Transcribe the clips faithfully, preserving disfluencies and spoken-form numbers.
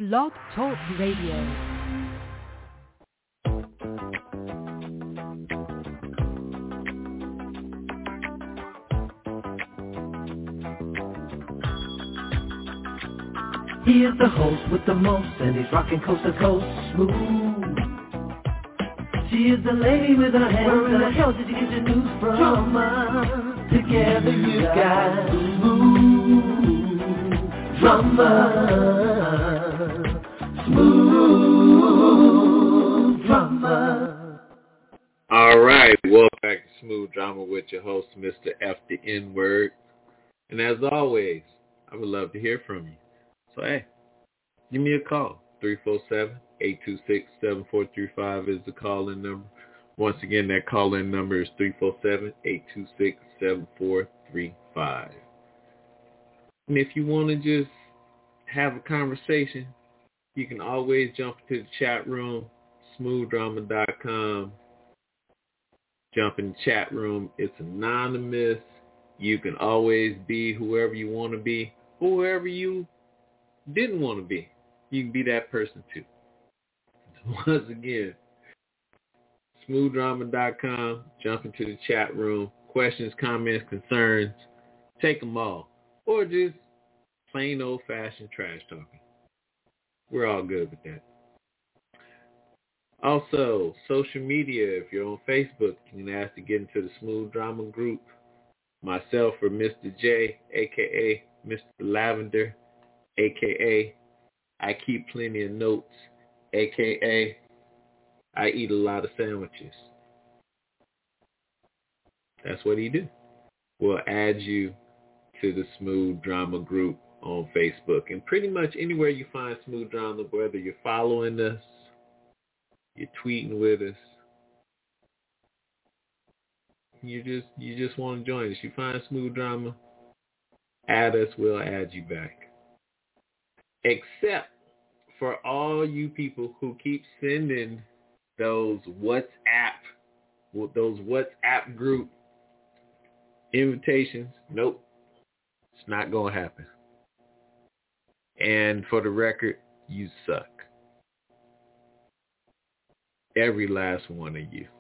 Blog Talk Radio. He is the host with the most, and he's rocking coast to coast, smooth. She is the lady with her hands. Where in the hell did you get your news from? Drama. Together you got smooth drama. Smooth drama. All right, welcome back to Smooth Drama with your host, Mister F the N-Word. And as always, I would love to hear from you. So, hey, give me a call. three four seven, eight two six, seven four three five is the call-in number. Once again, that call-in number is three four seven, eight two six, seven four three five. And if you want to just have a conversation, you can always jump into the chat room, smooth drama dot com. Jump in the chat room. It's anonymous. You can always be whoever you want to be, whoever you didn't want to be. You can be that person too. Once again, smooth drama dot com. Jump into the chat room. Questions, comments, concerns, take them all. Or just plain old-fashioned trash talking. We're all good with that. Also, social media. If you're on Facebook, you can ask to get into the Smooth Drama group. Myself or Mister J, a k a. Mister Lavender, a k a. I keep plenty of notes, a k a. I eat a lot of sandwiches. That's what he do. We'll add you to the Smooth Drama group on Facebook. And pretty much anywhere you find Smooth Drama, whether you're following us, you're tweeting with us, you just you just want to join us. You find Smooth Drama, add us, we'll add you back. Except for all you people who keep sending those WhatsApp, those WhatsApp group invitations, nope, it's not going to happen. And for the record, you suck. Every last one of you.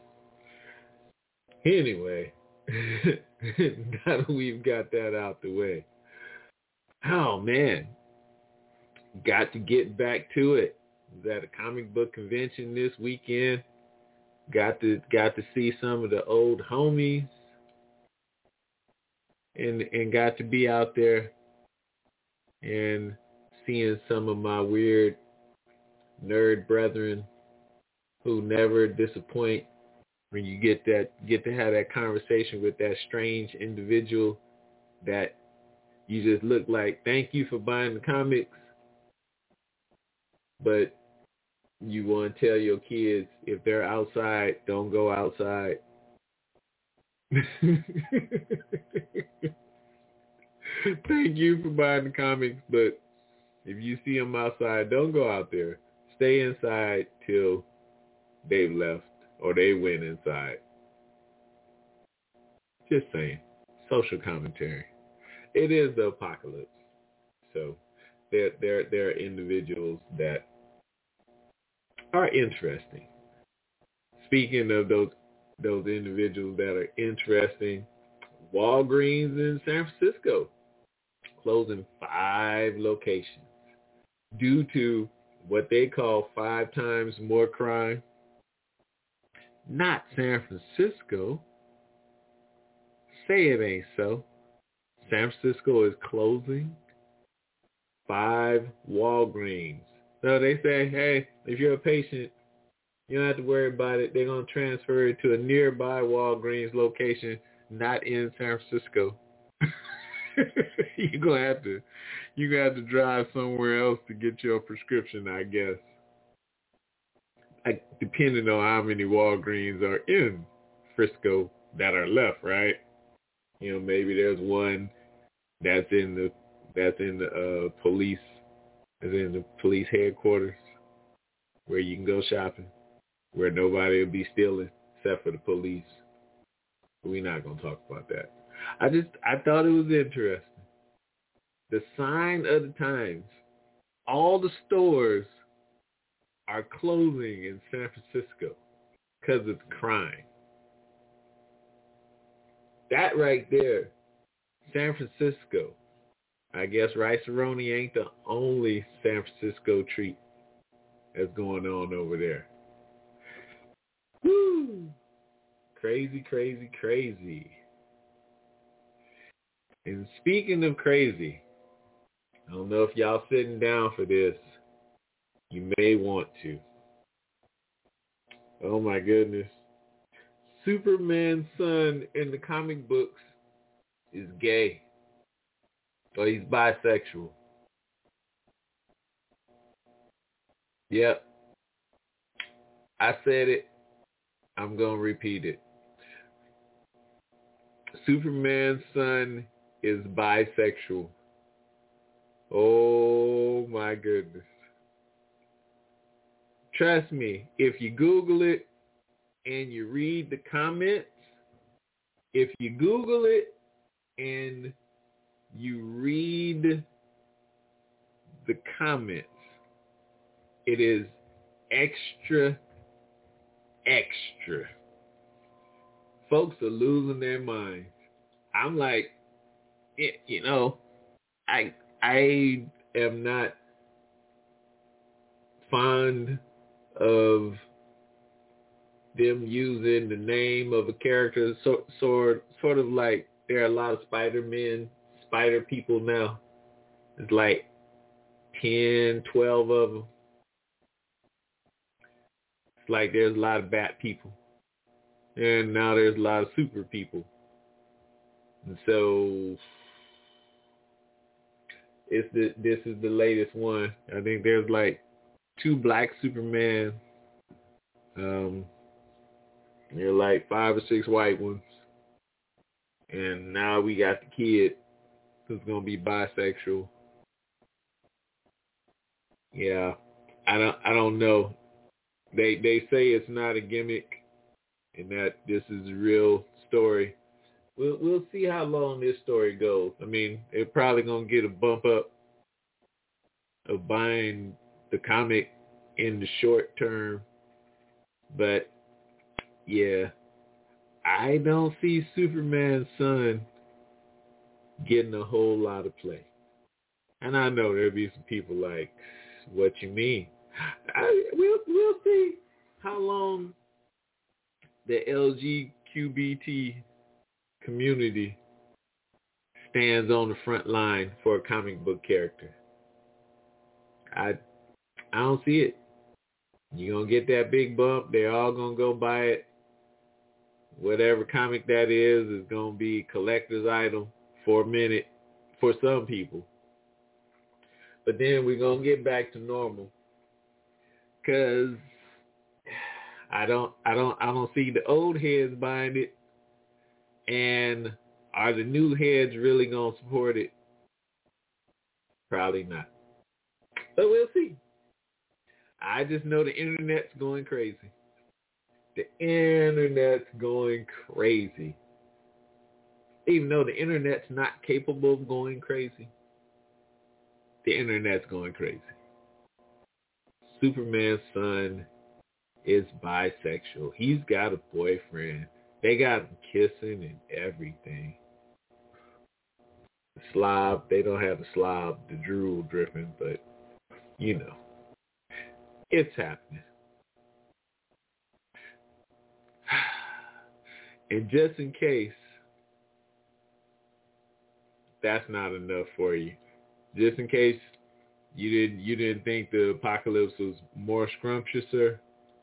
Anyway, now that we've got that out the way, oh man, got to get back to it. Was at a comic book convention this weekend. Got to got to see some of the old homies, and and got to be out there and seeing some of my weird nerd brethren who never disappoint when you get that get to have that conversation with that strange individual that you just look like, thank you for buying the comics, but you want to tell your kids if they're outside, don't go outside. Thank you for buying the comics, but if you see them outside, don't go out there. Stay inside till they've left or they went inside. Just saying. Social commentary. It is the apocalypse. So there, there, there are individuals that are interesting. Speaking of those those individuals that are interesting, Walgreens in San Francisco closing five locations due to what they call five times more crime. Not San Francisco. Say it ain't so. San Francisco is closing five Walgreens. So they say, hey, if you're a patient, you don't have to worry about it. They're going to transfer it to a nearby Walgreens location, not in San Francisco. You're going to have to, you're going to have to drive somewhere else to get your prescription, I guess. I, depending on how many Walgreens are in Frisco that are left, right? You know, maybe there's one that's in the that's in the uh, police, is in the police headquarters, where you can go shopping, where nobody will be stealing except for the police. But we're not gonna talk about that. I just I thought it was interesting. The sign of the times all the stores are closing in San Francisco because of crime. That right there, San Francisco. I guess Rice-A-Roni ain't the only San Francisco treat that's going on over there. Woo! Crazy, crazy, crazy. And speaking of crazy, I don't know if y'all sitting down for this. You may want to. Oh my goodness. Superman's son in the comic books is gay. Or he's bisexual. Yep. I said it. I'm going to repeat it. Superman's son is bisexual. Oh my goodness. Trust me, if you Google it and you read the comments, if you Google it and you read the comments, it is extra, extra. Folks are losing their minds. I'm like, it, you know, I I am not fond of them using the name of a character, so, sort sort of like there are a lot of Spider-Men, Spider people now. It's like ten, twelve of them. It's like there's a lot of Bat people. And now there's a lot of super people. And so it's the, this is the latest one. I think there's like two black Superman. Um, there are like five or six white ones. And now we got the kid who's going to be bisexual. Yeah, I don't I don't know. They they say it's not a gimmick and that this is a real story. We'll we'll see how long this story goes. I mean, they're probably gonna get a bump up of buying the comic in the short term, but yeah, I don't see Superman's son getting a whole lot of play. And I know there'll be some people like, what you mean? I, we'll we'll see how long the L G B T community stands on the front line for a comic book character. I I don't see it. You're going to get that big bump. They're all going to go buy it. Whatever comic that is is going to be collector's item for a minute for some people. But then we're going to get back to normal. Because I don't I don't I don't see the old heads buying it. And are the new heads really going to support it? Probably not. But we'll see. I just know the internet's going crazy. The internet's going crazy. Even though the internet's not capable of going crazy, the internet's going crazy. Superman's son is bisexual. He's got a boyfriend. They got him kissing and everything. The slob, they don't have the slob, the drool dripping, but, you know, it's happening. And just in case that's not enough for you, just in case you didn't you didn't think the apocalypse was more scrumptiouser,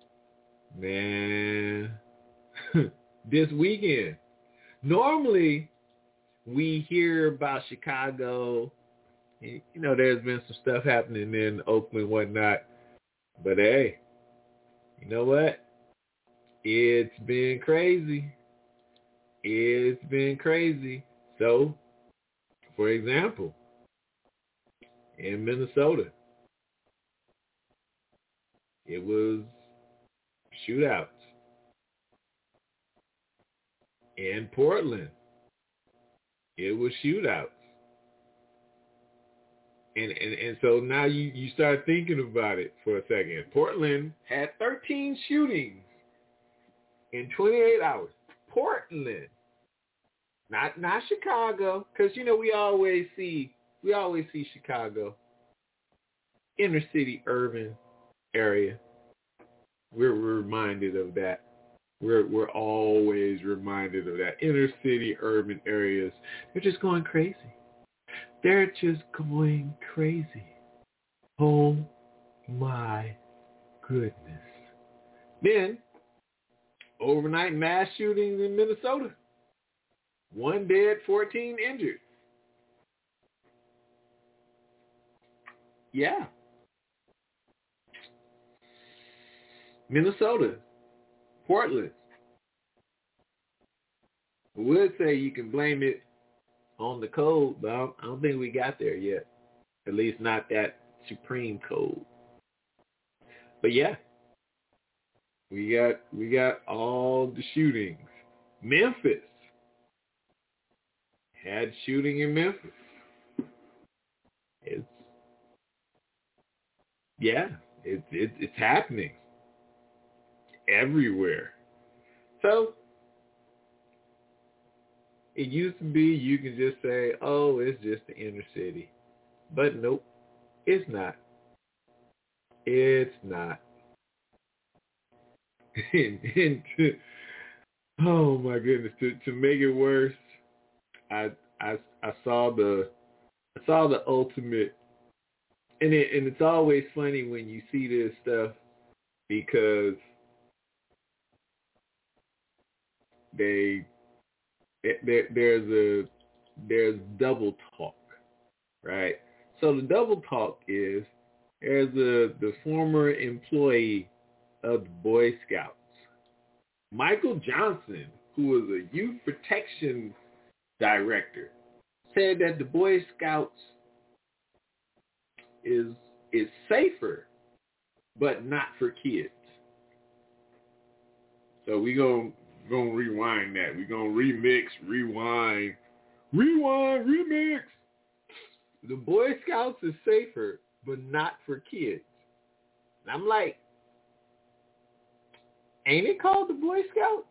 man, this weekend. Normally, we hear about Chicago. You know, there's been some stuff happening in Oakland and whatnot. But hey, you know what? It's been crazy. It's been crazy. So, for example, in Minnesota, it was shootouts. In Portland, it was shootouts. And, and and so now you, you start thinking about it for a second. Portland had thirteen shootings in twenty-eight hours. Portland, not not Chicago, because you know we always see we always see Chicago, inner city, urban area. We're, we're reminded of that. We're we're always reminded of that. Inner city, urban areas. They're just going crazy. They're just going crazy. Oh my goodness. Then, overnight mass shootings in Minnesota. One dead, fourteen injured. Yeah. Minnesota. Portland. I would say you can blame it on the code, but I don't, I don't think we got there yet. At least not that supreme code. But yeah, we got we got all the shootings. Memphis had shooting in Memphis. It's yeah, it's it, it's happening everywhere. So it used to be you can just say, oh, it's just the inner city. But nope, it's not. It's not. and, and to, oh my goodness, to, to make it worse, I, I I saw the I saw the ultimate, and it and it's always funny when you see this stuff because they there, there's a there's double talk, right? So the double talk is there's a the former employee of the Boy Scouts, Michael Johnson, who was a youth protection director, said that the Boy Scouts is is safer, but not for kids. So we gonna gonna rewind that. We gonna remix, rewind, rewind, remix. The Boy Scouts is safer, but not for kids. And I'm like, ain't it called the Boy Scouts?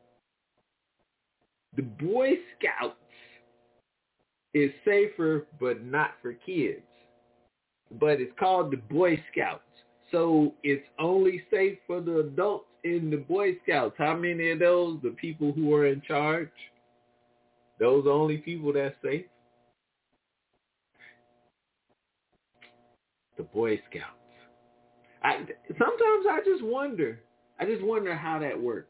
The Boy Scouts is safer, but not for kids. But it's called the Boy Scouts. So it's only safe for the adults in the Boy Scouts. How many of those, the people who are in charge, those are only people that's safe? The Boy Scouts. I, sometimes I just wonder, I just wonder how that works.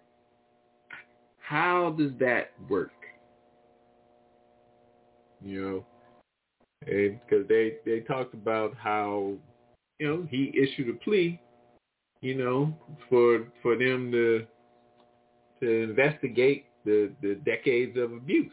How does that work? You know, because they, they talked about how, you know, he issued a plea, you know, for for them to to investigate the, the decades of abuse.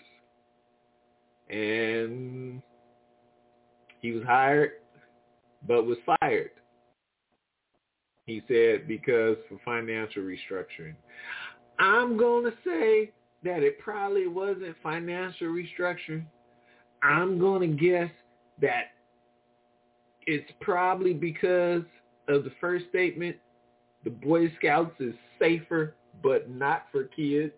And he was hired, but was fired. He said because for financial restructuring. I'm going to say that it probably wasn't financial restructuring. I'm going to guess that it's probably because of the first statement, the Boy Scouts is safer, but not for kids.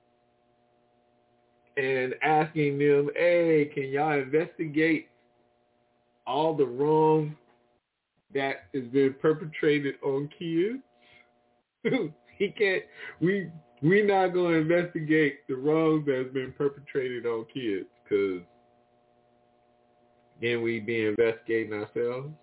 And asking them, hey, can y'all investigate all the wrong that has been perpetrated on kids? He can't, we, we not going to investigate the wrongs that has been perpetrated on kids because then we be investigating ourselves.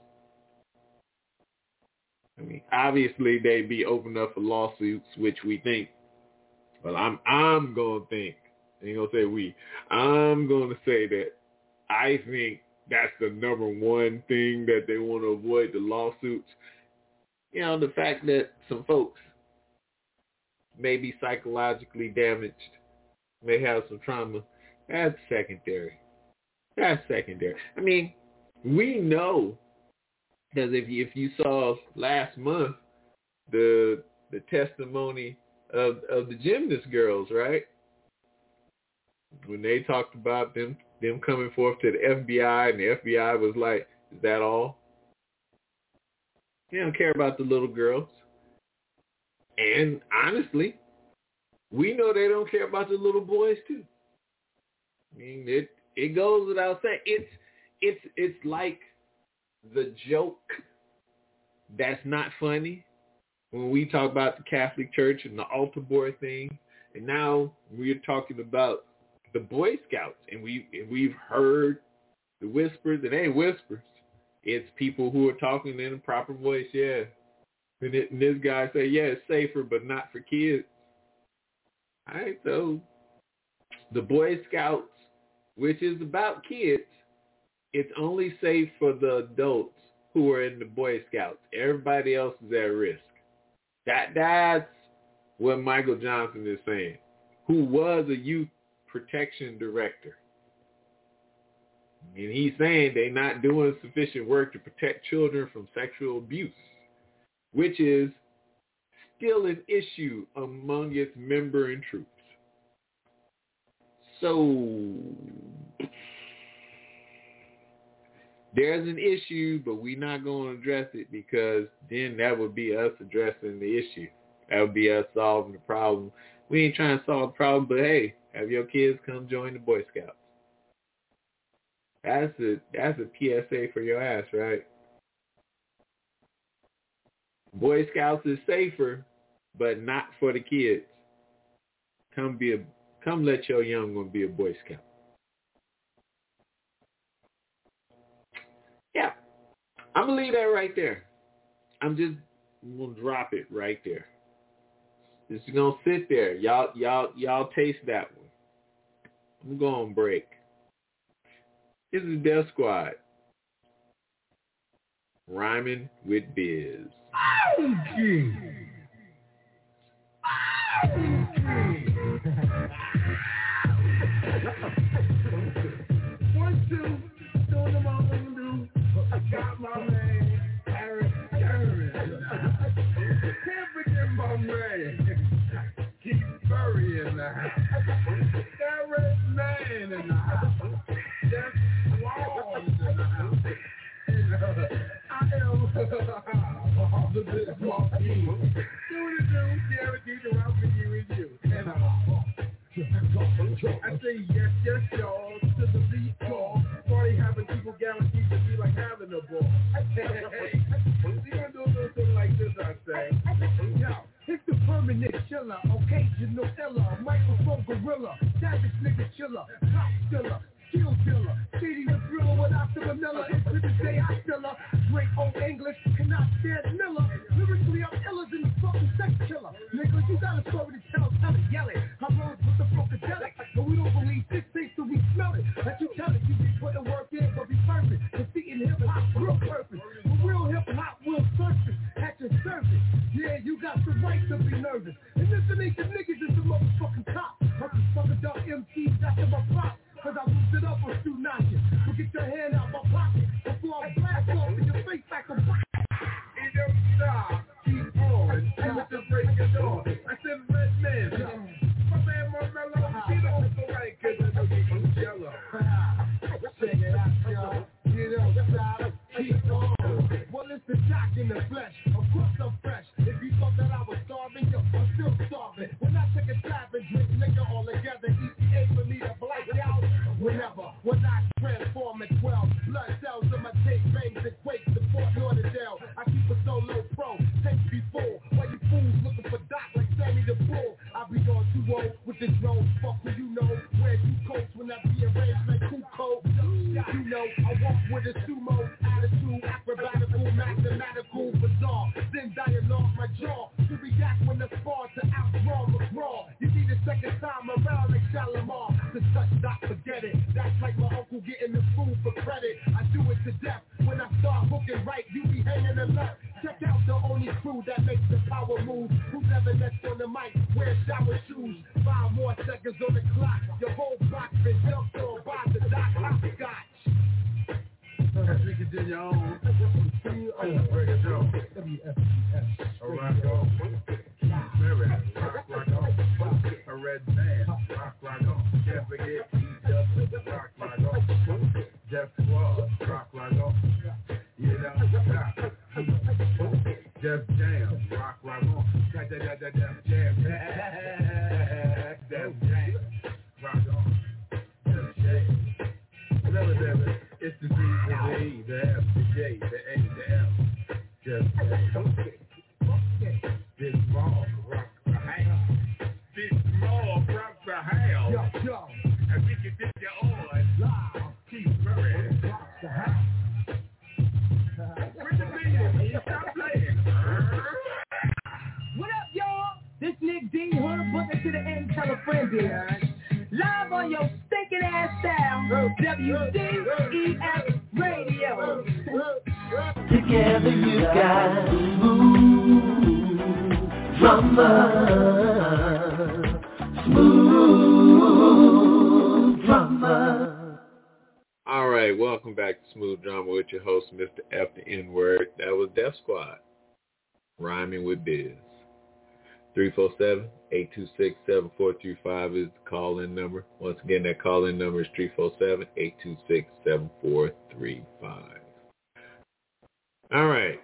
I mean, obviously they'd be opening up for lawsuits, which we think, well, I'm, I'm going to think, I ain't going to say we, I'm going to say that I think that's the number one thing that they want to avoid, the lawsuits. You know, the fact that some folks may be psychologically damaged, may have some trauma, that's secondary. That's secondary. I mean, we know, because if you, if you saw last month the the testimony of, of the gymnast girls, right? When they talked about them them coming forth to the F B I, and the F B I was like, is that all? They don't care about the little girls. And honestly, we know they don't care about the little boys too. I mean, it it goes without saying. It's it's it's like the joke that's not funny when we talk about the Catholic Church and the altar boy thing, and now we're talking about the Boy Scouts, and we and we've heard the whispers. It ain't whispers. It's people who are talking in a proper voice, yeah. And, it, and this guy say, yeah, it's safer, but not for kids. All right, so the Boy Scouts, which is about kids, it's only safe for the adults who are in the Boy Scouts. Everybody else is at risk. That That's what Michael Johnson is saying, who was a youth protection director. And he's saying they're not doing sufficient work to protect children from sexual abuse, which is still an issue among its member and troops. So there's an issue, but we're not going to address it because then that would be us addressing the issue. That would be us solving the problem. We ain't trying to solve the problem, but hey, have your kids come join the Boy Scouts. That's a that's a P S A for your ass, right? Boy Scouts is safer, but not for the kids. Come be a come let your young one be a Boy Scout. Yeah, I'm gonna leave that right there. I'm just gonna drop it right there. It's gonna sit there. Y'all, y'all, y'all taste that one. I'm going on break. This is Death Squad. Rhyming with Biz. Okay. One, two, doing them all I'm do. I got my man, Eric Curran. Can't forget my man, Keith Murray in the house. That red man in the house. That's Walls in the house. And, uh, I am the big small team. Doing it, do, guaranteed to route for you and you. And uh, I say yes, yes, y'all, to the beat call. Party having people guaranteed to be like having a ball. Hey, hey, we gonna do a little thing like this, I say. Yo, it's the permanent chiller, occasional iller, microphone gorilla, savage nigga chiller, top stiller, skill killer, city the thriller without the vanilla, it's to the day I still her. Great old English, cannot stand Miller. Lyrically, I'm iller than the fucking sex killer. Nigga, you got a story to tell, tell it, yell it. I rose with the funkadelic, but we don't believe this thing till we smell it. Let you tell it, you be putting work in, but be perfect. Defeating hip-hop, real purpose. For real hip-hop will surface at your service. Yeah, you got the right to be nervous. And listen, ain't the niggas is the motherfucking top. I'm the fucking dark M Cs after my pop. Cause I moved it up on Stu Notches. So get your hand out my pocket before I blast off in your face like a rock. It don't stop, keep on, do it to break it on. I said red man, my man Marmello, he don't go right cause I know you yellow. Check it out, y'all, you don't stop, keep on. Well, it's the jock in the flesh, of course I'm fresh. If you thought that I was starving, yo, I'm still starving. When I take a slab and drink liquor all together, E P A for me to black out. Whenever, when I transform at twelve, blood cells in my tape veins equate to Fort Lauderdale. I keep a solo pro, tank be full. While you fools looking for Doc like Sammy the Bull, I be on two oh with this nose. Fuck who you know, where you coach when I be arranged like Kuko. You know, I walk with a sumo attitude, acrobatical, mathematical, bizarre. Then dialogue my jaw to react when the spar to outraw McGraw. You need a second time around like Shalimar to touch Doc, forget it. That's like my uncle getting the food for credit. I do it to death. When I start hooking right, you be hanging a left. Check out the only crew that makes the power move. Who's ever next on the mic? Wear shower shoes. Five more seconds on the clock. Your whole block been jumped on by the Doc Hopscotch. You can do your own. Break it down. W F S. A rock on. Mary, rock, rock on. A red man, rock, rock on. Can't forget, he does rock, rock on. Def Jam, rock, rock on. Def Jam, Def Jam, rock on. Def Jam. Remember that, it's the D, the E, the F, the J, the A, the L. Def Jam. Big Small, rock the house. Big Small, rock the house. Yo, yo. And we can dip you on. Live. Keith Murray, rock the house. Bring the beat in, stop playing. What up, y'all? This Nick D. Hood, booking to the end, tell a friend here. Live on your stinking ass style, W D E F Radio. Together you got smooth drama, smooth drama. All right, welcome back to Smooth Drama with your host, Mister F the N-Word. That was Def Squad, rhyming with Biz. three four seven, eight two six, seven four three five is the call-in number. Once again, that call-in number is three four seven, eight two six, seven four three five. All right.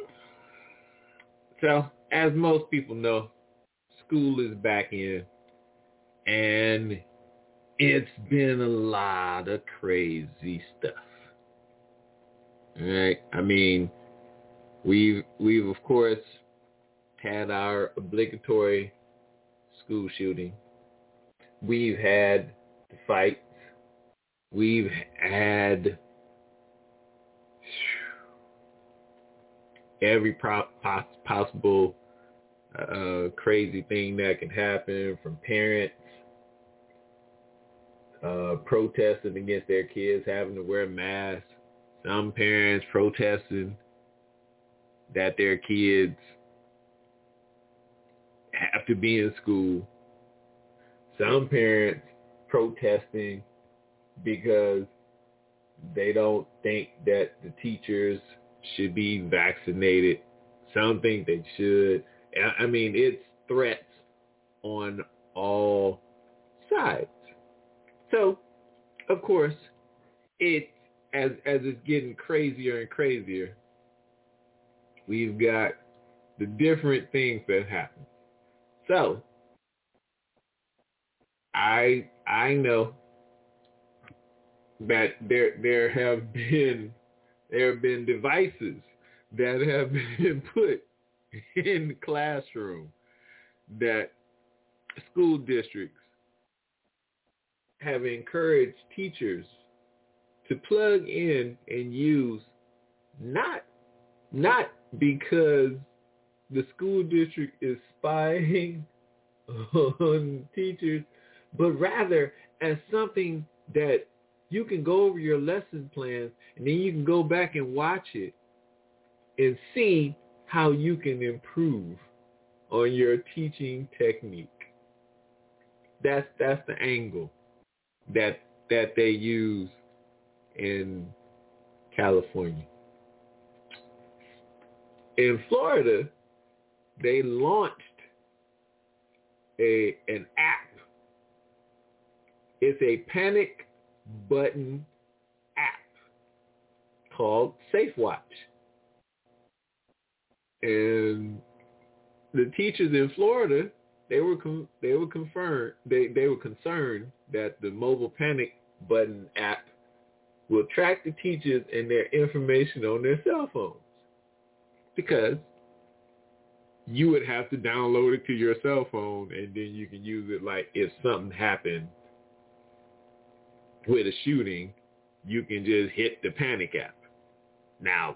So, as most people know, school is back in, and it's been a lot of crazy stuff. All right? I mean, we've, we've of course, had our obligatory school shooting. We've had the fights. We've had every pro- pos- possible uh, crazy thing that can happen, from parents uh, protesting against their kids having to wear masks, some parents protesting that their kids have to be in school, some parents protesting because they don't think that the teachers should be vaccinated. Some think they should. I mean, it's threats on all sides. So, of course, it as as it's getting crazier and crazier, we've got the different things that happen. So, I I know that there there have been there have been devices that have been put in the classroom that school districts have encouraged teachers to plug in and use, not not because the school district is spying on teachers, but rather as something that you can go over your lesson plans and then you can go back and watch it and see how you can improve on your teaching technique. That's that's the angle that that they use in California. In Florida, they launched a an app. It's a panic button app called SafeWatch. And the teachers in Florida, they were con- they were confirmed they, they were concerned that the mobile panic button app will track the teachers and their information on their cell phones, because you would have to download it to your cell phone and then you can use it. Like if something happened with a shooting, you can just hit the panic app. Now,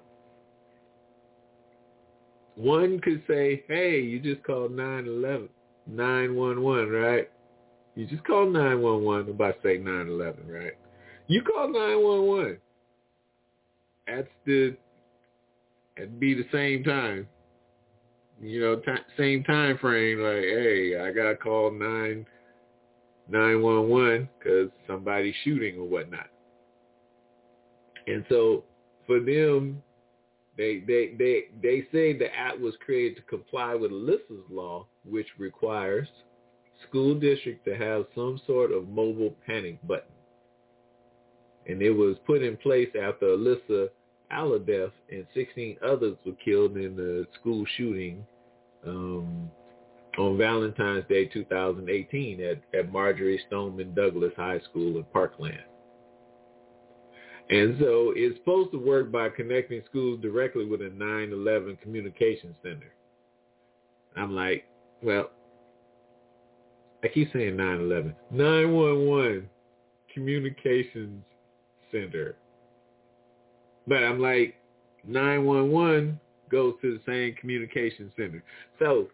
one could say, hey, you just called nine one one, right? You just called nine one one. I'm about to say nine eleven, right? You called nine one one. That's the, that'd be the same time. You know, t- same time frame, like, hey, I got to call nine one one because somebody's shooting or whatnot. And so for them, they, they, they, they say the app was created to comply with Alyssa's law, which requires school districts to have some sort of mobile panic button. And it was put in place after Alyssa Allardyce, and sixteen others were killed in the school shooting um, on Valentine's Day two thousand eighteen at, at Marjorie Stoneman Douglas High School in Parkland. And so it's supposed to work by connecting schools directly with a nine eleven communication center. I'm like, well, I keep saying nine eleven. nine one one communications center. But I'm like, nine one one goes to the same communication center. So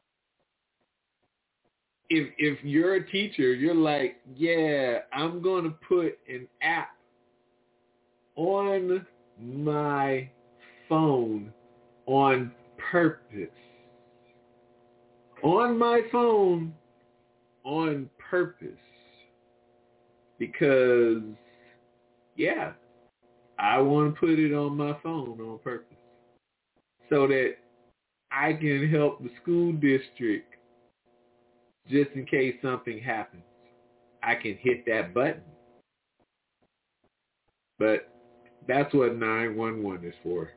if if you're a teacher, you're like, yeah, I'm going to put an app on my phone on purpose. On my phone on purpose. Because, yeah, I want to put it on my phone on purpose so that I can help the school district just in case something happens. I can hit that button. But that's what nine one one is for.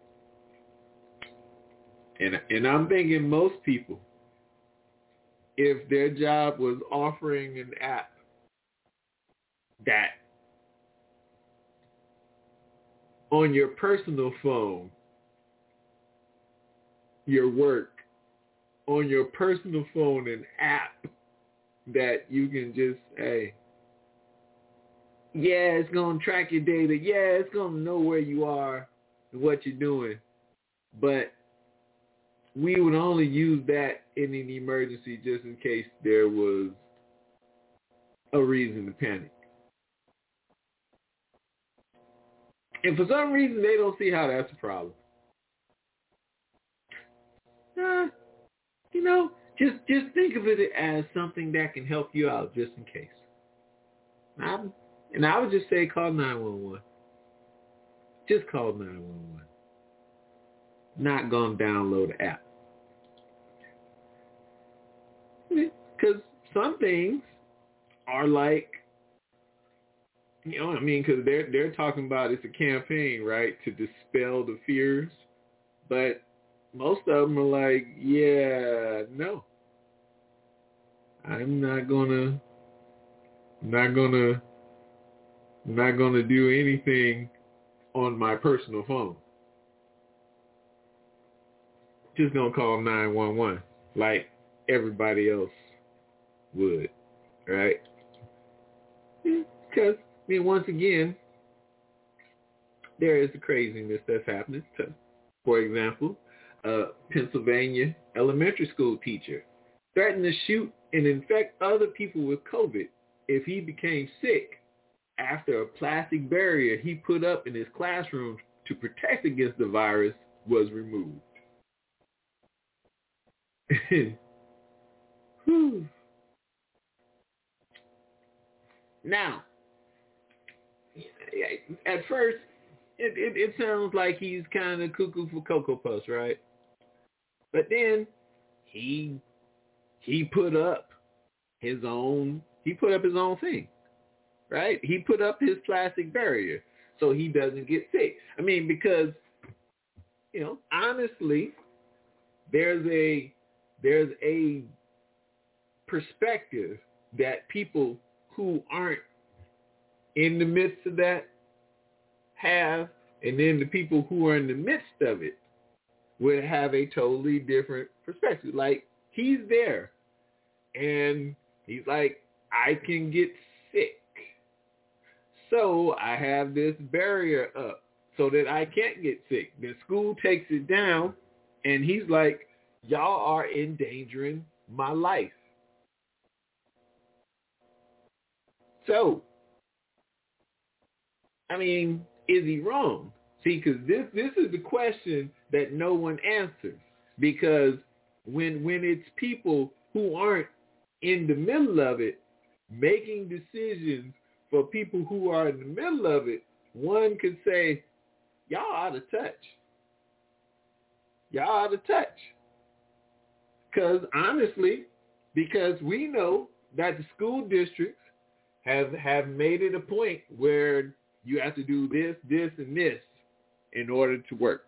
And and I'm thinking most people, if their job was offering an app that on your personal phone, your work, on your personal phone, an app that you can just, hey, yeah, it's going to track your data. Yeah, it's going to know where you are and what you're doing. But we would only use that in an emergency just in case there was a reason to panic. And for some reason, they don't see how that's a problem. Nah, you know, just just think of it as something that can help you out just in case. I, and I would just say call nine one one. Just call nine one one. Not going to download the app. Because some things are like, you know what I mean? Because they're, they're talking about it's a campaign, right, to dispel the fears. But most of them are like, yeah, no. I'm not going to, not going to, not going to do anything on my personal phone. Just going to call nine one one like everybody else would, right? Because, I mean, once again, there is the craziness that's happening. So, for example, a Pennsylvania elementary school teacher threatened to shoot and infect other people with COVID if he became sick after a plastic barrier he put up in his classroom to protect against the virus was removed. Now, at first, it, it, it sounds like he's kind of cuckoo for Cocoa Puffs, right? But then he he put up his own he put up his own thing, right? He put up his plastic barrier so he doesn't get sick. I mean, because, you know, honestly, there's a there's a perspective that people who aren't in the midst of that have, and then the people who are in the midst of it would have a totally different perspective. Like, he's there, and he's like, I can get sick, so I have this barrier up so that I can't get sick. The school takes it down, and he's like, y'all are endangering my life. So, I mean, is he wrong? See, because this this is the question that no one answers. Because when when it's people who aren't in the middle of it making decisions for people who are in the middle of it, one could say, y'all out of touch. Y'all out of touch. Because honestly, because we know that the school districts have have made it a point where you have to do this, this, and this in order to work.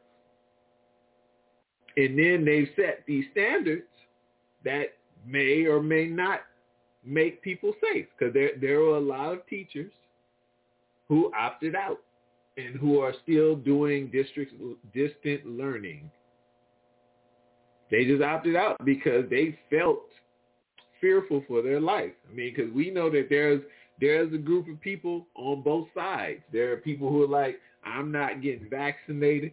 And then they've set these standards that may or may not make people safe, because there, there are a lot of teachers who opted out and who are still doing district distant learning. They just opted out because they felt fearful for their life. I mean, because we know that there's there's a group of people on both sides. There are people who are like, I'm not getting vaccinated.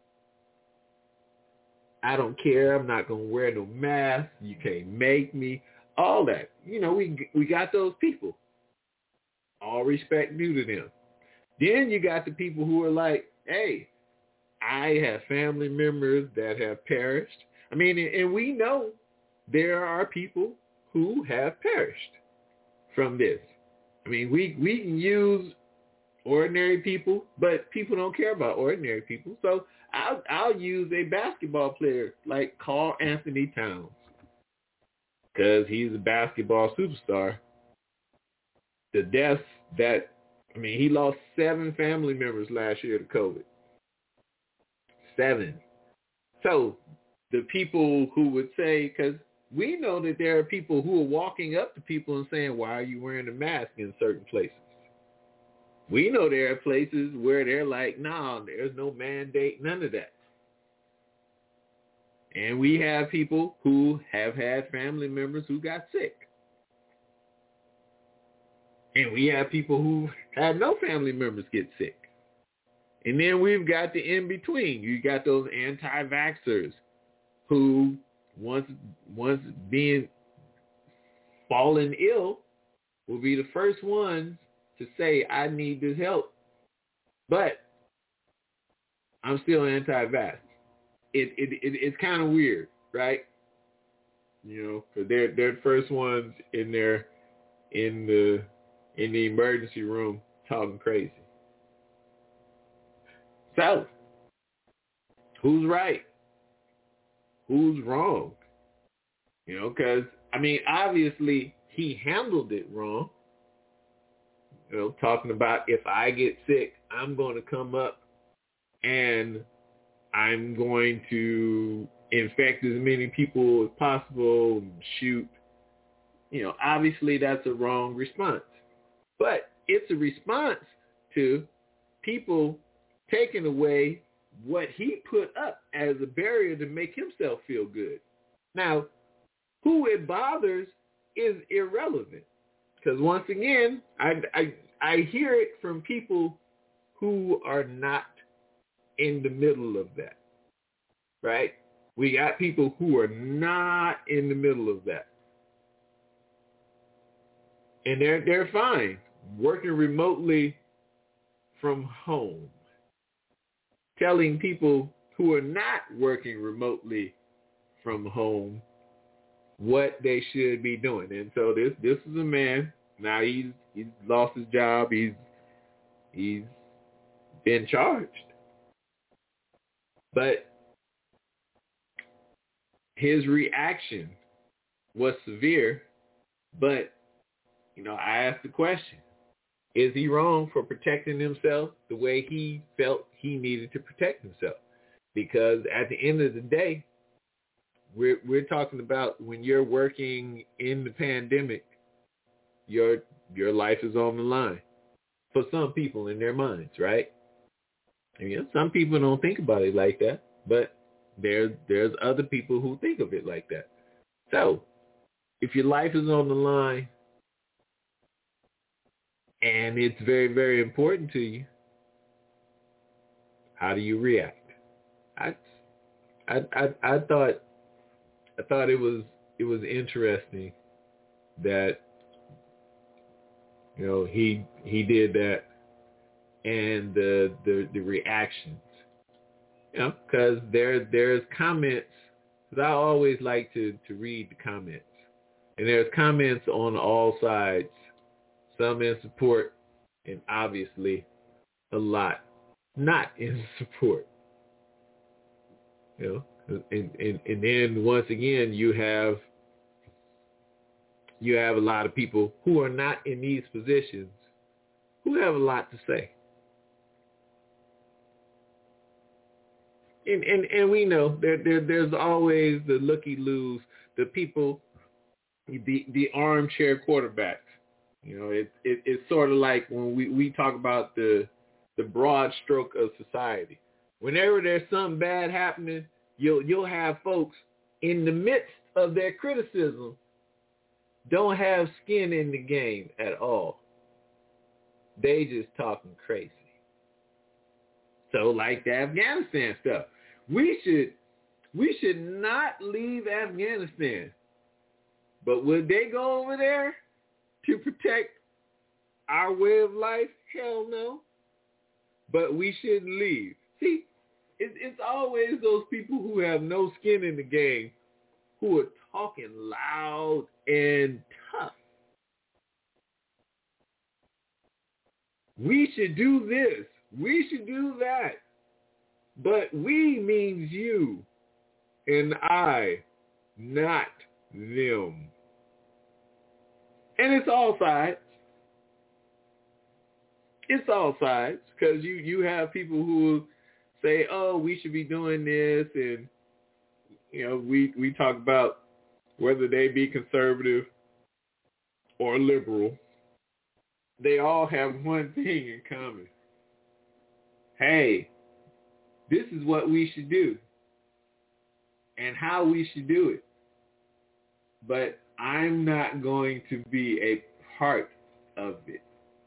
I don't care. I'm not going to wear no mask. You can't make me. All that. You know, we we got those people. All respect due to them. Then you got the people who are like, hey, I have family members that have perished. I mean, and we know there are people who have perished from this. I mean, we, we can use ordinary people, but people don't care about ordinary people. So I'll, I'll use a basketball player like Karl Anthony Towns, because he's a basketball superstar. The deaths that, I mean, he lost seven family members last year to COVID. Seven. So the people who would say, because we know that there are people who are walking up to people and saying, why are you wearing a mask in certain places? We know there are places where they're like, no, nah, there's no mandate, none of that. And we have people who have had family members who got sick. And we have people who had no family members get sick. And then we've got the in-between. You got those anti-vaxxers who, once once being fallen ill, will be the first ones to say, I need this help. But I'm still anti-vax. It, it, it it's kind of weird, right? You know, because they're they're the first ones in there in the in the emergency room talking crazy. So, who's right? Who's wrong? You know, because I mean, obviously he handled it wrong. You know, talking about if I get sick, I'm going to come up and I'm going to infect as many people as possible and shoot. You know, obviously that's a wrong response. But it's a response to people taking away what he put up as a barrier to make himself feel good. Now, who it bothers is irrelevant. Because once again, I, I, I hear it from people who are not in the middle of that, right? We got people who are not in the middle of that. And they're they're fine working remotely from home, telling people who are not working remotely from home what they should be doing. And so this this is a man, now he's he's lost his job, he's he's been charged. But his reaction was severe, but, you know, I asked the question, is he wrong for protecting himself the way he felt he needed to protect himself? Because at the end of the day, we're, we're talking about when you're working in the pandemic, your your life is on the line for some people in their minds, right? I mean, some people don't think about it like that, but there's there's other people who think of it like that. So, if your life is on the line and it's very, very important to you, how do you react? I, I, I, I thought, I thought it was it was interesting that, you know, he he did that, and the the, the reactions. You know, because there, there's comments, because I always like to, to read the comments. And there's comments on all sides, some in support, and obviously a lot not in support. You know, and, and, and then once again, you have you have a lot of people who are not in these positions who have a lot to say. and, and, and we know that there, there's always the looky-loos, the people, the the armchair quarterbacks. You know, it, it it's sort of like when we, we talk about the the broad stroke of society. Whenever there's something bad happening, you'll you'll have folks in the midst of their criticism don't have skin in the game at all. They just talking crazy. So like the Afghanistan stuff, we should we should not leave Afghanistan. But would they go over there to protect our way of life? Hell no. But we shouldn't leave. See, it, it's always those people who have no skin in the game who are talking loud and tough. We should do this. We should do that. But we means you and I, not them. And it's all sides. It's all sides, because you, you have people who say, oh, we should be doing this, and you know, we, we talk about whether they be conservative or liberal. They all have one thing in common. Hey, this is what we should do and how we should do it. But I'm not going to be a part of it.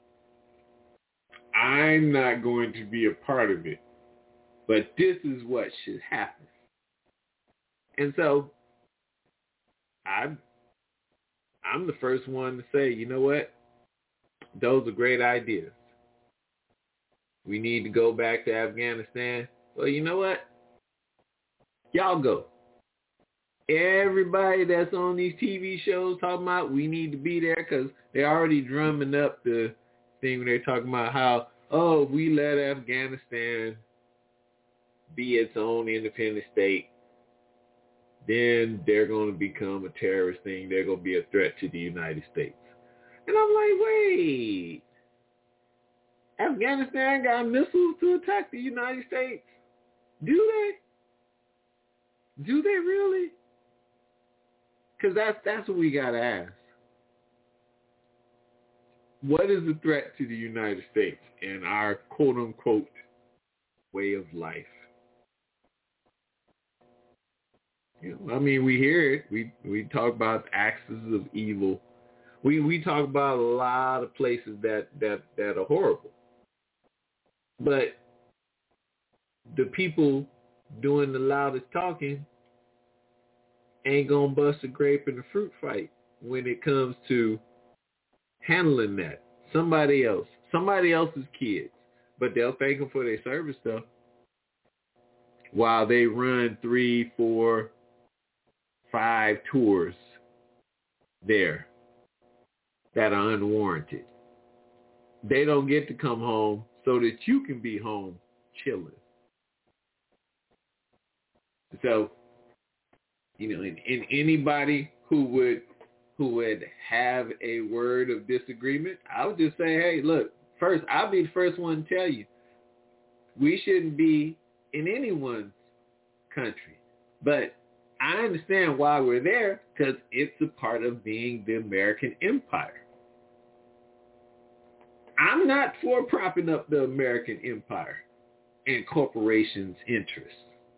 I'm not going to be a part of it. But this is what should happen. And so I'm, I'm the first one to say, you know what? Those are great ideas. We need to go back to Afghanistan. Well, you know what? Y'all go. Everybody that's on these T V shows talking about we need to be there, because they're already drumming up the thing when they're talking about how, oh, we let Afghanistan be its own independent state, then they're going to become a terrorist thing. They're going to be a threat to the United States. And I'm like, wait, Afghanistan got missiles to attack the United States? Do they? Do they really? Because that's, that's what we got to ask. What is the threat to the United States and our quote-unquote way of life? You know, I mean, we hear it. We we talk about axes of evil. We we talk about a lot of places that, that, that are horrible. But the people doing the loudest talking ain't going to bust a grape in a fruit fight when it comes to handling that. Somebody else. Somebody else's kids. But they'll thank them for their service stuff while they run three, four, five tours there that are unwarranted. They don't get to come home so that you can be home chilling. So, you know, and, and anybody who would who would have a word of disagreement, I would just say, hey, look, first, I'll be the first one to tell you, we shouldn't be in anyone's country. But I understand why we're there, because it's a part of being the American empire. I'm not for propping up the American empire and corporations' interests.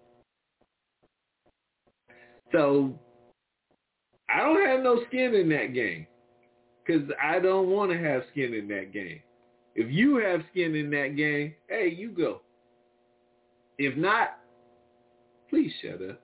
So I don't have no skin in that game, because I don't want to have skin in that game. If you have skin in that game, hey, you go. If not, please shut up.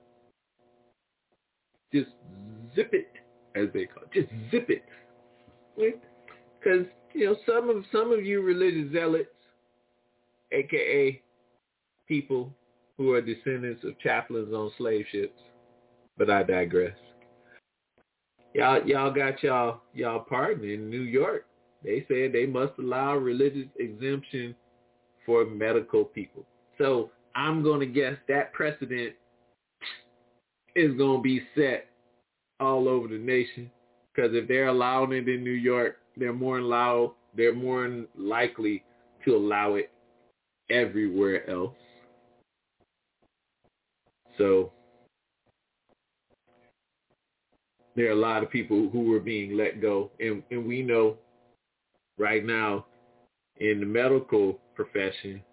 Just zip it, as they call it. Just zip it. Because, you know, some of some of you religious zealots, a k a people who are descendants of chaplains on slave ships, but I digress. Y'all, y'all got y'all, y'all pardon in New York. They said they must allow religious exemption for medical people. So I'm going to guess that precedent is going to be set all over the nation, because if they're allowing it in New York, they're more allow, they're more likely to allow it everywhere else. So there are a lot of people who were being let go. And, and we know right now in the medical profession,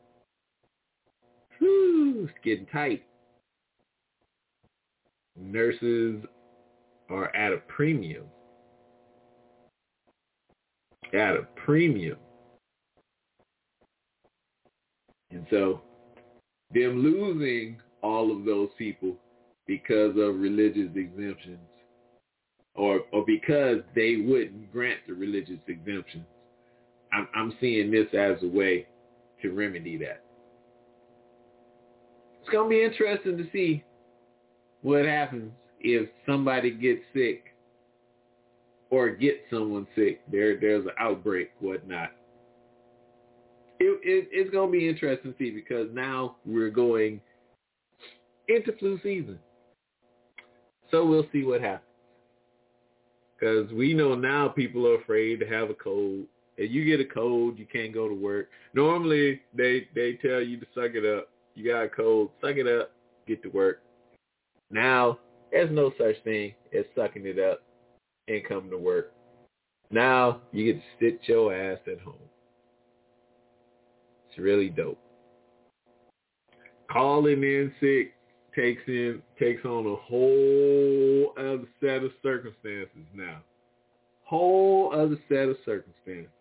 whew, it's getting tight. Nurses are at a premium. At a premium. And so them losing all of those people because of religious exemptions or, or because they wouldn't grant the religious exemptions, I'm, I'm seeing this as a way to remedy that. It's going to be interesting to see what happens if somebody gets sick or gets someone sick. There, there's an outbreak, whatnot. It, it, it's going to be interesting to see because now we're going into flu season. So we'll see what happens. Because we know now people are afraid to have a cold. If you get a cold, you can't go to work. Normally, they, they tell you to suck it up. You got a cold, suck it up, get to work. Now, there's no such thing as sucking it up and coming to work. Now, you get to sit your ass at home. It's really dope. Calling in sick takes in takes on a whole other set of circumstances now. Whole other set of circumstances.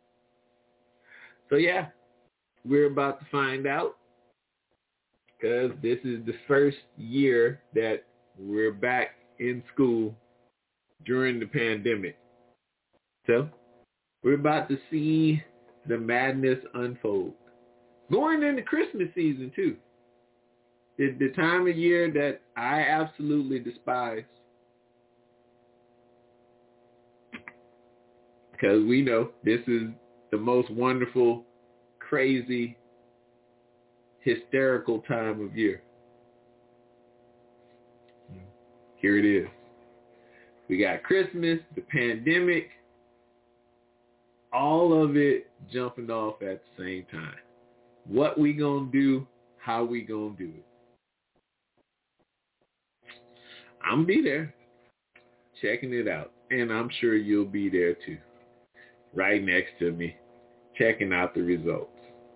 So yeah, we're about to find out because this is the first year that we're back in school during the pandemic. So we're about to see the madness unfold. Going into Christmas season too. The, the time of year that I absolutely despise. Because we know this is the most wonderful, crazy, hysterical time of year. Here it is. We got Christmas, the pandemic, all of it jumping off at the same time. What we gonna do, how we gonna do it. I'm be there, checking it out, and I'm sure you'll be there too, right next to me, checking out the results.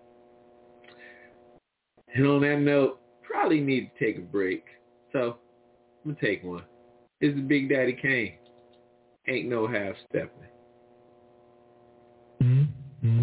And on that note, probably need to take a break, so I'm gonna take one. This is Big Daddy Kane. Ain't no half stepping. Mm-hmm.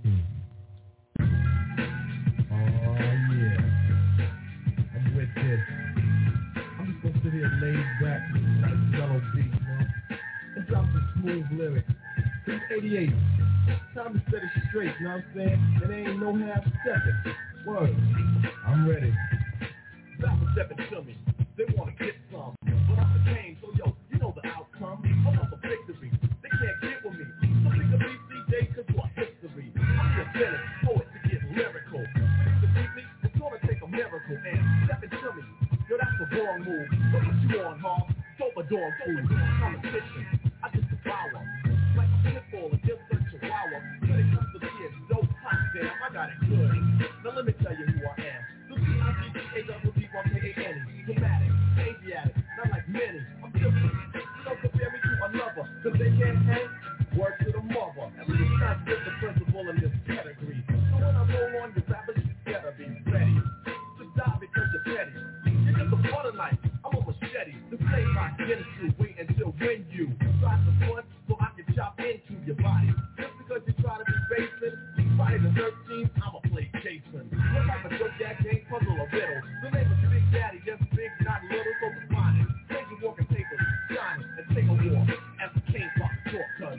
Sit here laid back, nice mellow beat, man. And drop some smooth lyrics. It's eighty-eight. Time to set it straight, you know what I'm saying? It ain't no half stepping. Word. I'm ready. Stop stepping to me. They want to get some. But I'm the Kane, so yo, you know the outcome. I'm up for victory. They can't get with me. So think of me, C J, cause you are history. I'm the authentic poet to get lyrical. For you to beat me, it's gonna take a miracle. And stepping to me. Yo, that's the wrong move. What put you on, huh? Sober dog food. Competition. I just devour. Like a pitbull against a chihuahua. When it comes to being dope, hot damn, I got it good. Now let me tell you who I am. The B I G G A W D one K A N E. Dramatic, Asiatic, not like many. I'm different. You don't compare me to another. Cause they can't hang. Word to the mother. At least not get the principle in this category. So when I roll on your rappers, you better be ready. To die because you're petty. It's a butter knife, I'm a machete. The flame I get into, wait until when you try to front so I can chop into your body. Just because you try to be basic, Friday the thirteenth, I'ma play Jason. What type of joke that game, puzzle or riddle? The name is Big Daddy, yes big, not little, so define it. Take your walking papers, shine it, and take a walk as the king pop shortcut.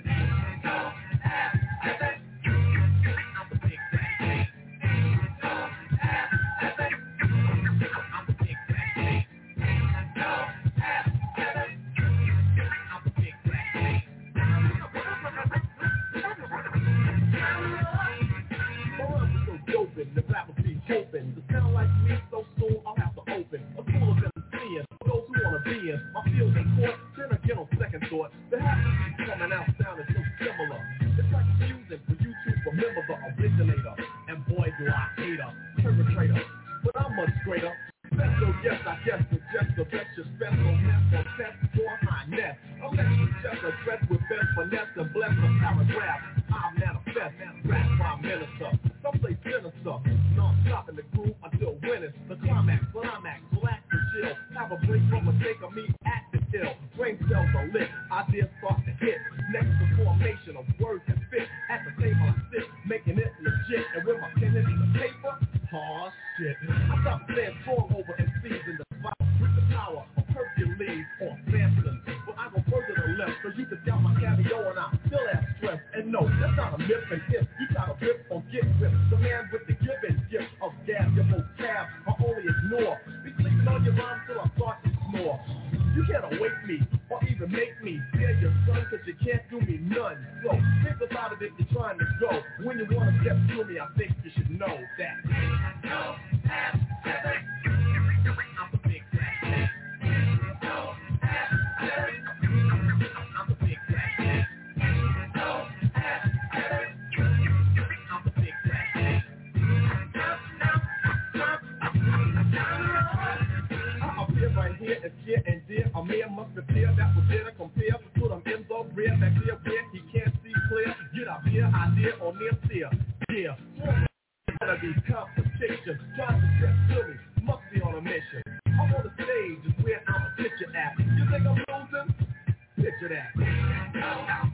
I'm the Big Daddy. The rap will be hoping to sound like me so soon I'll have to open a school of seeing for those who wanna be in my field in court. Then again on second thought, the half coming out sounding so similar. It's like confusing for you to remember the originator. And boy do I hate her, perpetrator. But I'm much greater. So yes, I guess left on test for highness. I'm letting you just address with best finesse and bless the paragraph. I manifest, rap prime minister. Some say sinister, non-stop in the groove until winning. The climax, climax, relax and chill. Have a break from a take of me active ill. Brain cells are lit, ideas start to hit. Next the formation of words that fit. At the table I sit, making it legit. And with my pen into the paper, aw shit. I stop saying strong over M Cs in the fight with the power of Hercules or Samson. But I go further to the left, so you can doubt my cameo and I still have stress. And no, that's not a myth and if you try to rip or get ripped. The man with the given gift of gas, your vocab, I only ignore. Be sleeping on your rhymes till I start to snore. You can't awake me or even make me fear your son, cause you can't do me none. So think about it if you're trying to go. When you wanna step to me, I think you should know that. No, have, have it. I'm the big bad. No, have, have it. I'm the big bad. No, have, have it. I'm the big bad. I appear right here and here and there. A man must appear that was there to compare. Put him in the rear, back there where he can't see clear. Get up here, idea or near fear. Yeah. Gonna be competition. Trying to step to me, must be on a mission. I'm on the stage is where I'm a picture at. You think I'm losing? Picture that.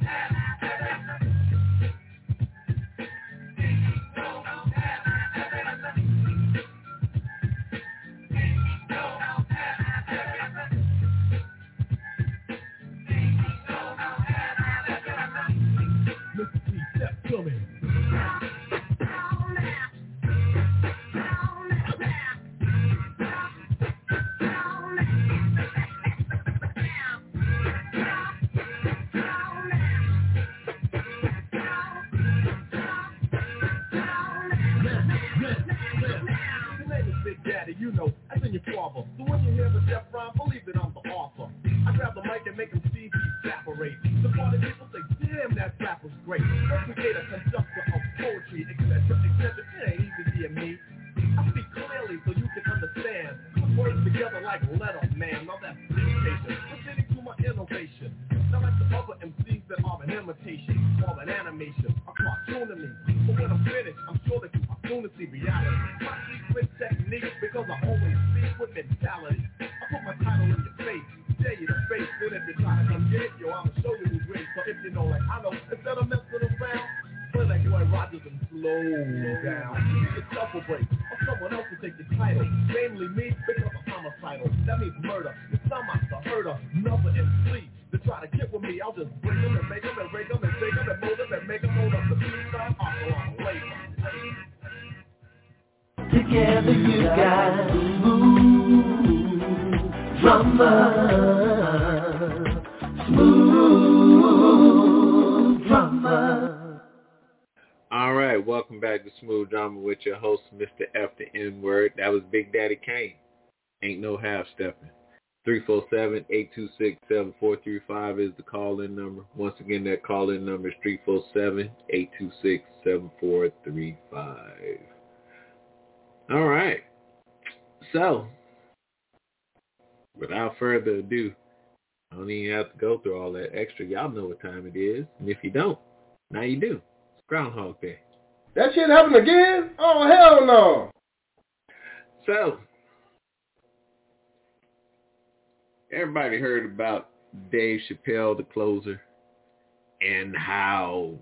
Mister T, step to me. You know, as in your father. So when you hear the death rhyme, believe that I'm the author. I grab the mic and make them see me evaporate. The party people say, damn, that rap was great. The creator, conductor of poetry, et cetera, et cetera. It ain't easy being me. I speak clearly so you can understand. Put words together like letter, man. Now that's dictation. Listening to my innovation. Not like the other M Cs that are an imitation or an animation, a cartoon to me. But when I'm finished, I'm sure that you are soon to see reality. My secret technique, because I always speak with mentality. I put my title in your face, dare you to face it. If you try to come get it, yo, I'ma show you who's ready. So if you know, like I know, instead of messing around, play like Roy Rogers and slow down. You get yourself a break, or someone else will take the title. Namely me, because I'm homicidal. That means murder. It's some I heard of, another M C. To try to get with me, I'll just bring them and make them and break them and take them and mold them and make them hold up the peace sign off along labor. Together you got smooth drummer, smooth drummer. All right, welcome back to Smooth Drama with your host, Mister F the N-Word. That was Big Daddy Kane. Ain't no half-stepping. three four seven, eight two six, seven four three five is the call-in number. Once again, that call-in number is three four seven, eight two six, seven four three five. All right. So, without further ado, I don't even have to go through all that extra. Y'all know what time it is. And if you don't, now you do. It's Groundhog Day. That shit happened again? Oh, hell no. So, everybody heard about Dave Chappelle, the closer, and how,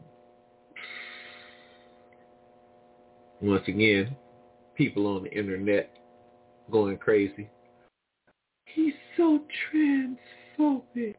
once again, people on the internet going crazy. He's so transphobic.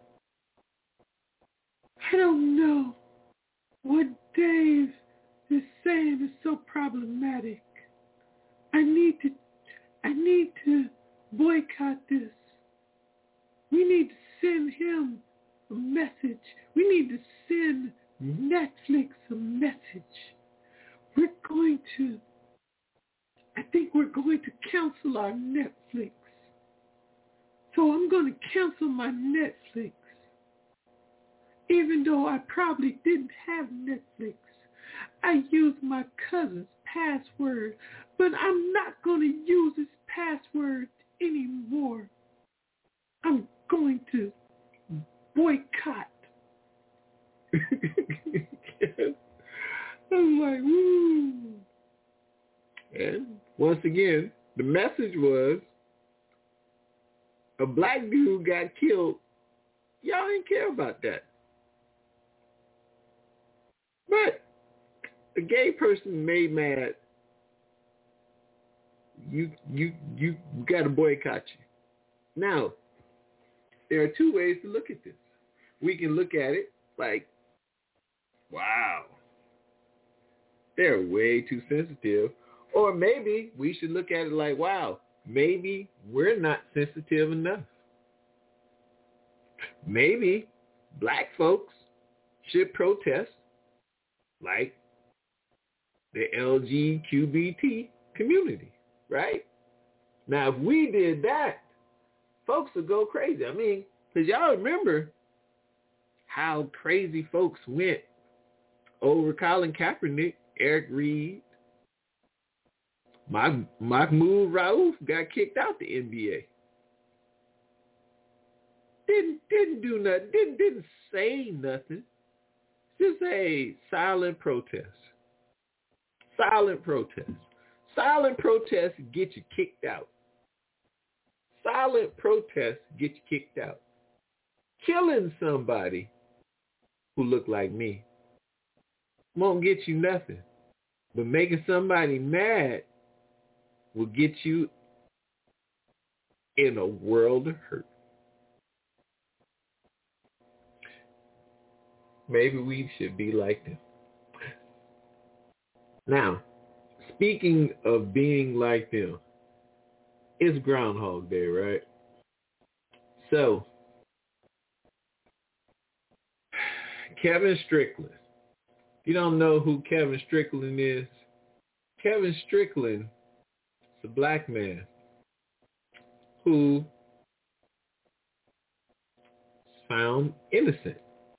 I don't know what Dave is saying is so problematic. I need to, I need to boycott this. We need to send him a message. We need to send Netflix a message. We're going to, I think we're going to cancel our Netflix. So I'm going to cancel my Netflix. Even though I probably didn't have Netflix. I used my cousin's password, but I'm not going to use his password anymore. I'm going to boycott. I'm like, woo. And once again, the message was a black dude got killed. Y'all didn't care about that. But a gay person made mad. You you you got to boycott you. Now, there are two ways to look at this. We can look at it like, wow, they're way too sensitive. Or maybe we should look at it like, wow, maybe we're not sensitive enough. Maybe black folks should protest like the L G B T community, right? Now, if we did that, folks would go crazy. I mean, because y'all remember how crazy folks went over Colin Kaepernick, Eric Reed, Mahmoud Rauf got kicked out the N B A. Didn't didn't do nothing. Didn't didn't say nothing. Just a silent protest. Silent protest. Silent protest get you kicked out. Silent protest get you kicked out. Killing somebody who look like me won't get you nothing. But making somebody mad will get you in a world of hurt. Maybe we should be like them. Now, speaking of being like them, it's Groundhog Day, right? So, Kevin Strickland. If you don't know who Kevin Strickland is, Kevin Strickland is a black man who is found innocent.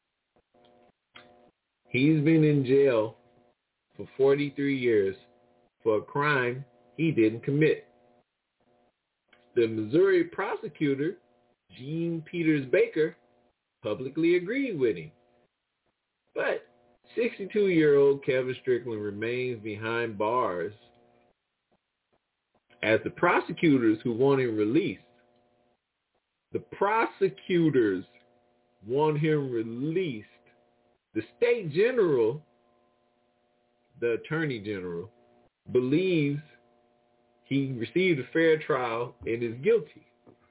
He's been in jail for forty-three years for a crime he didn't commit. The Missouri prosecutor, Gene Peters Baker, publicly agreed with him. But sixty-two-year-old Kevin Strickland remains behind bars as the prosecutors who want him released. The prosecutors want him released. The state general, the attorney general, believes he received a fair trial and is guilty.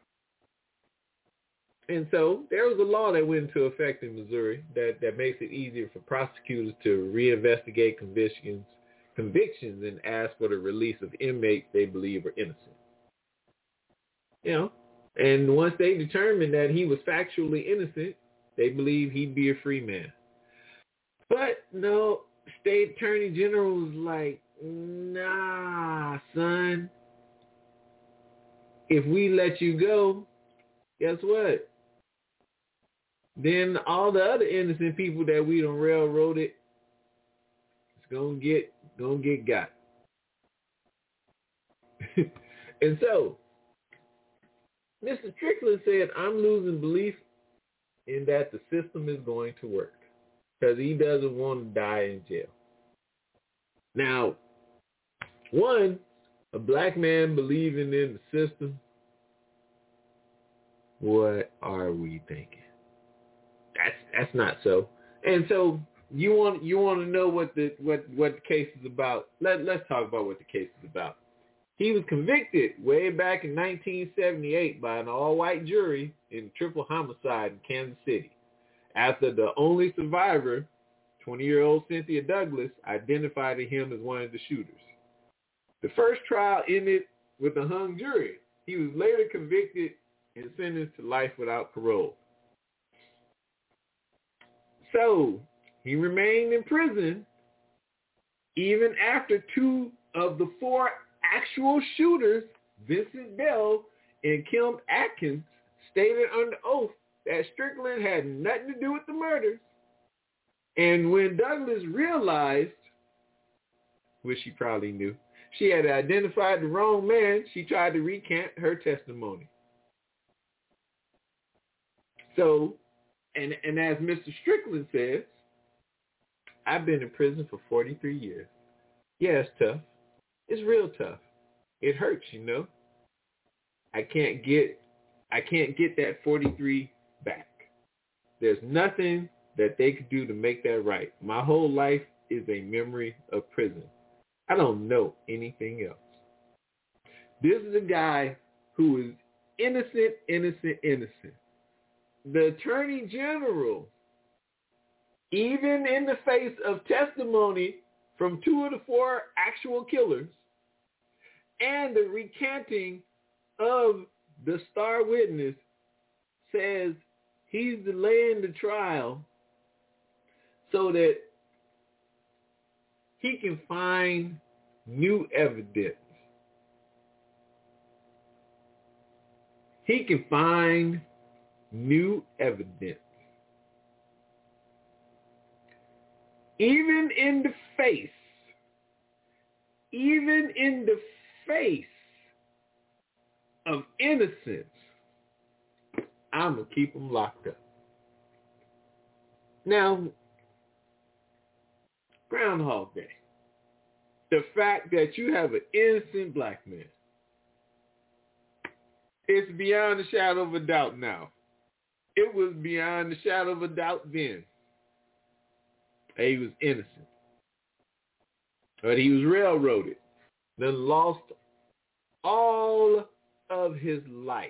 And so there was a law that went into effect in Missouri that, that makes it easier for prosecutors to reinvestigate convictions, convictions and ask for the release of inmates they believe are innocent. You know, and once they determined that he was factually innocent, they believe he'd be a free man. But no, state attorney general was like, nah, son. If we let you go, guess what? Then all the other innocent people that we done railroaded, it's gonna get gonna get got. And so, Mister Strickland said, I'm losing belief in that the system is going to work because he doesn't want to die in jail. Now, one, a black man believing in the system, what are we thinking? That's that's not so. And so you want you want to know what the what, what the case is about. Let let's talk about what the case is about. He was convicted way back in nineteen seventy-eight by an all-white jury in triple homicide in Kansas City after the only survivor, twenty-year-old Cynthia Douglas, identified him as one of the shooters. The first trial ended with a hung jury. He was later convicted and sentenced to life without parole. So he remained in prison even after two of the four actual shooters, Vincent Bell and Kim Atkins, stated under oath that Strickland had nothing to do with the murders. And when Douglas realized, which she probably knew, she had identified the wrong man, she tried to recant her testimony. So, and and as Mister Strickland says, I've been in prison for forty-three years. Yeah, it's tough. It's real tough. It hurts, you know. I can't get, I can't get that forty-three back. There's nothing that they could do to make that right. My whole life is a memory of prison. I don't know anything else. This is a guy who is innocent, innocent, innocent. The Attorney General, even in the face of testimony from two of the four actual killers and the recanting of the star witness, says he's delaying the trial so that he can find new evidence. He can find new evidence. Even in the face, even in the face of innocence, I'm going to keep him locked up. Now, Groundhog Day. The fact that you have an innocent black man, it's beyond a shadow of a doubt now. It was beyond the shadow of a doubt then that he was innocent. But he was railroaded, then lost all of his life.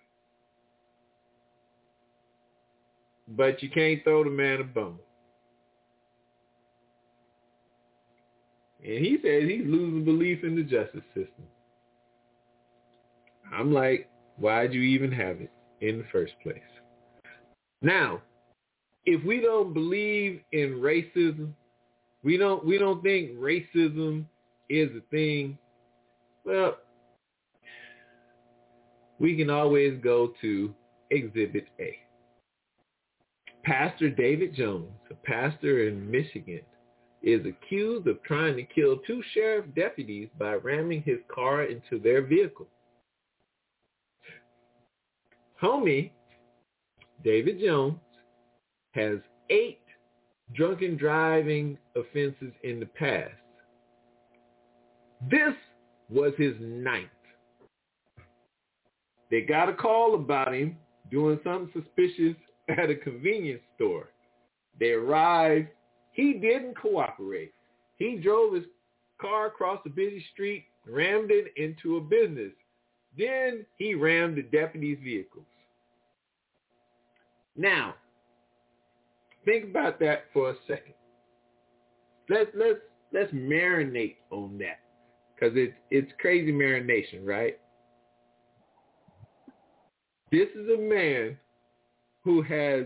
But you can't throw the man a bone. And he says he's losing belief in the justice system. I'm like, why'd you even have it in the first place? Now, if we don't believe in racism, we don't we don't think racism is a thing, well, we can always go to Exhibit A. Pastor David Jones, a pastor in Michigan, is accused of trying to kill two sheriff deputies by ramming his car into their vehicle. Homie, David Jones, has eight drunken driving offenses in the past. This was his ninth. They got a call about him doing something suspicious at a convenience store. They arrived. He didn't cooperate. He drove his car across a busy street, rammed it into a business. Then he rammed the deputies' vehicles. Now, think about that for a second. Let's let's let's marinate on that, because it's it's crazy marination, right? This is a man who has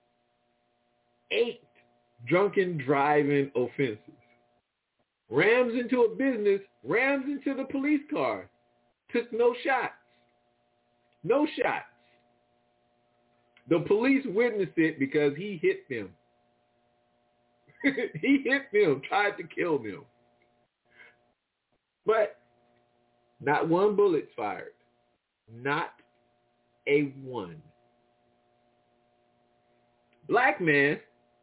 eight drunken driving offenses, rams into a business, rams into the police car, took no shots. No shots. The police witnessed it because he hit them. He hit them, tried to kill them. But not one bullet's fired. Not a one. Black man,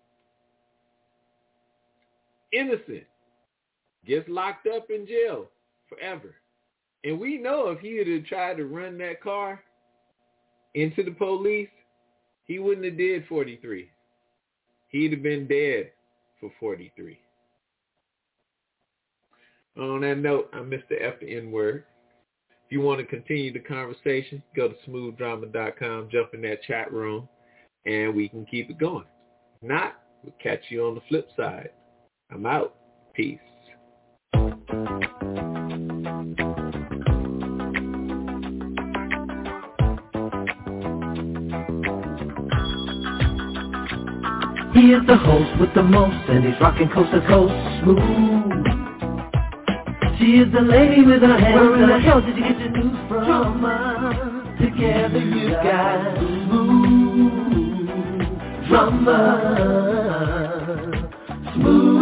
innocent, gets locked up in jail forever. And we know if he had tried to run that car into the police, he wouldn't have did forty-three. He'd have been dead for forty-three. On that note, I'm Mister F the N-word. If you want to continue the conversation, go to smooth drama dot com, jump in that chat room, and we can keep it going. If not, we'll catch you on the flip side. I'm out. Peace. He is the host with the most, and he's rocking coast to coast, smooth. She is the lady with her hands. Where in the hell did you get your news from? Drama. Together you got smooth drama. Smooth.